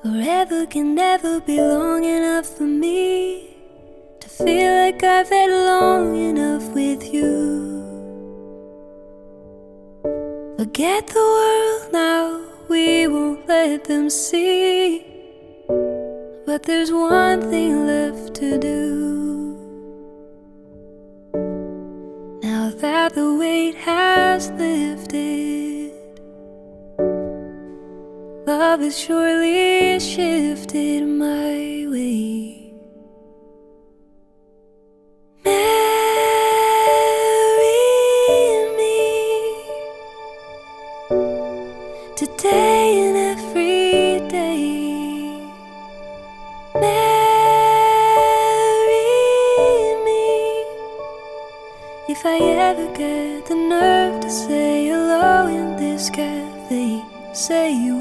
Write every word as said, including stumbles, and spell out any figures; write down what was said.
Forever can never be long enough for me to feel like I've had long enough with you. Forget the world now, we won't let them see. But there's one thing left to do. Now that the weight has lifted, love has surely shifted my way. Marry me today and every day. Marry me if I ever get the nerve to say hello in this cafe. Say you